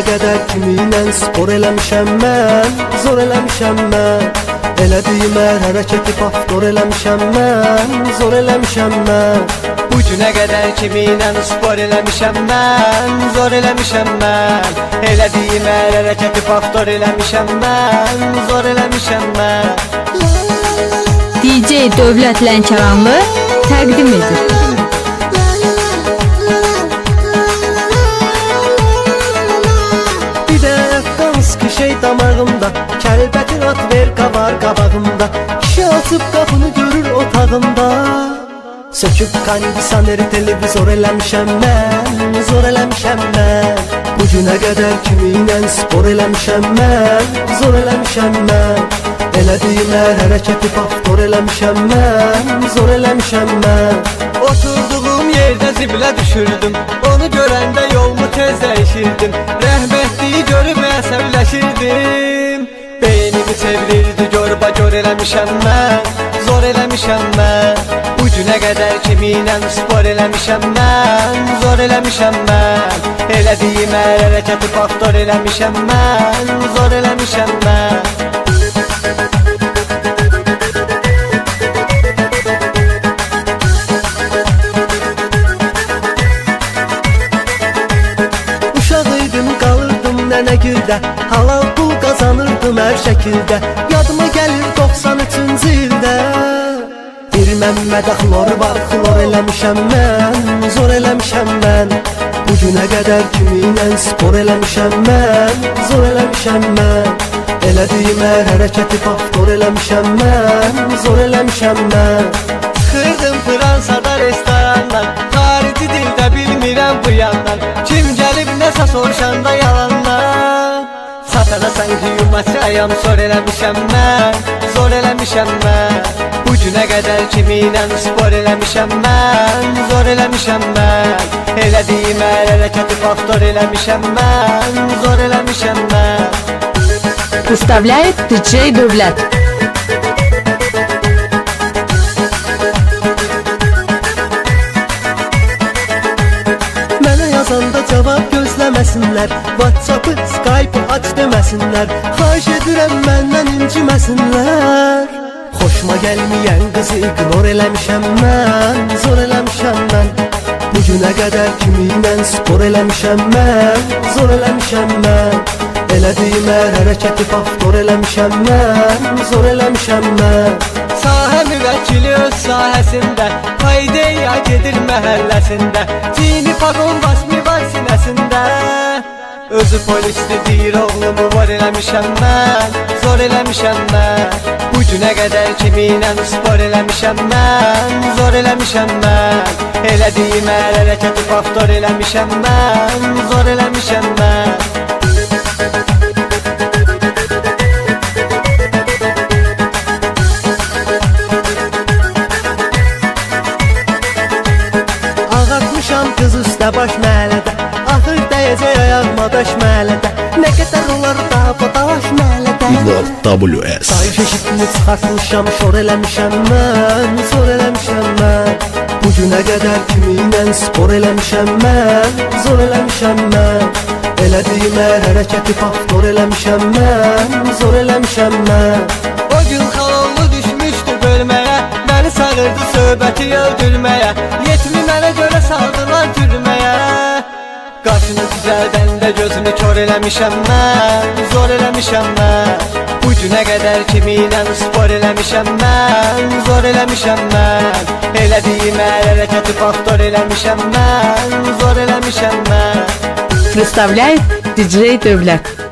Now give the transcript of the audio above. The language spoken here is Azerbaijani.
qədər kiminlə spor eləmişəm mən, zor eləmişəm mən. Elədiyim hər hərəkəti paftor eləmişəm mən, zor eləmişəm mən. Bu günə qədər kiminlə spor eləmişəm mən, zor eləmişəm mən. Elədiyim hər hərəkəti paftor eləmişəm mən, zor eləmişəm mən. DJ Dövlət Lənkəranlı təqdim edir. Bir də Afqanski şey damağımda, kəlbətin at ver qabar qabağımda. Kişi açıb qapını görür otağımda. Söküb kondisoneri televizor eləmişəm mən, zor eləmişəm mən. Bu günə qədər kiminlə spor eləmişəm mən, zor eləmişəm mən. Elədiyim hər hərəkəti paftor eləmişəm mən, zor eləmişəm mən. Oturduğum yerdə zibilə düşürdüm, onu görəndə yolumu tez dəyişirdim. Rəhmətliyi görüb əsəbləşirdim. Beynimi çevirirdi, gör eləmişəm mən, zor eləmişəm mən. Bu günə qədər kiminlə spor eləmişəm mən, zor eləmişəm mən. Elədiyim hər hərəkəti paftor eləmişəm mən, zor eləmişəm mən. Nənəgüldə halal pul qazanırdım hər şəkildə. Yadıma gəlir 93-cü ildə. Bir Məmmədə xlor var, xlor eləmişəm mən, zor eləmişəm mən. Bu günə qədər kiminlə spor eləmişəm mən, zor eləmişəm mən. Elədiyim hər hərəkəti paftor eləmişəm mən, zor eləmişəm mən. Çıxırdım Fransada restorandan, xarici dildə bilmirəm bu yandan. Kim gəlib nəsə soruşanda yalandan. Satana sanki yumacayam, zor eləmişəm mən, zor eləmişəm mən. Bu günə qədər kiminlə spor eləmişəm mən, zor eləmişəm mən. Elədiyim hər hərəkəti paftor eləmişəm mən, zor eləmişəm mən. Представляет DJ Dövlət. Yazanda cavab gözləməsinlər, WhatsApp-ı, Skype-ı aç deməsinlər. Xahiş edirəm məndən inciməsinlər. Xoşuma gəlməyən qızı ignor eləmişəm mən, zor eləmişəm mən. Bu günə qədər kiminlə spor eləmişəm mən, zor eləmişəm mən. Elədiyim hər hərəkəti paftor eləmişəm mən, zor eləmişəm mən. Sahə müvəkkili öz sahəsində, paydeya gedir məhəlləsində. Cini pagon basmi var sinəsində. Özü polisdir deyir, oğlumu var eləmişəm mən, zor eləmişəm mən. Bu günə qədər kiminlə spor eləmişəm mən, zor eləmişəm mən. Elədiyim hər hərəkəti paftor eləmişəm mən, zor eləmişəm mən. Qız üstə baş məhəllədə, axır dəyəcək ayağıma daş məhəllədə. Nə qədər olar daha daş məhəllədə. WS Sayış eşitini çıxartmışam, şor eləmişəm mən, zor eləmişəm mən. Bu günə qədər kiminlə spor eləmişəm mən, zor eləmişəm mən. Elədiyim hər hərəkəti paftor eləmişəm mən, zor eləmişəm mən. O gün xalallı düşmüşdü bölməyə, məni sağırdı söhbəti öldürməyə. Yetmi mənə görə saldılar türməyə. Qaşını düzəldəndə gözünü kör eləmişəm mən, zor eləmişəm mən. Bu günə qədər kiminlə spor eləmişəm mən, zor eləmişəm mən. Elədiyim hər hərəkəti paftor eləmişəm mən, zor eləmişəm mən. Представляет DJ Dövlət.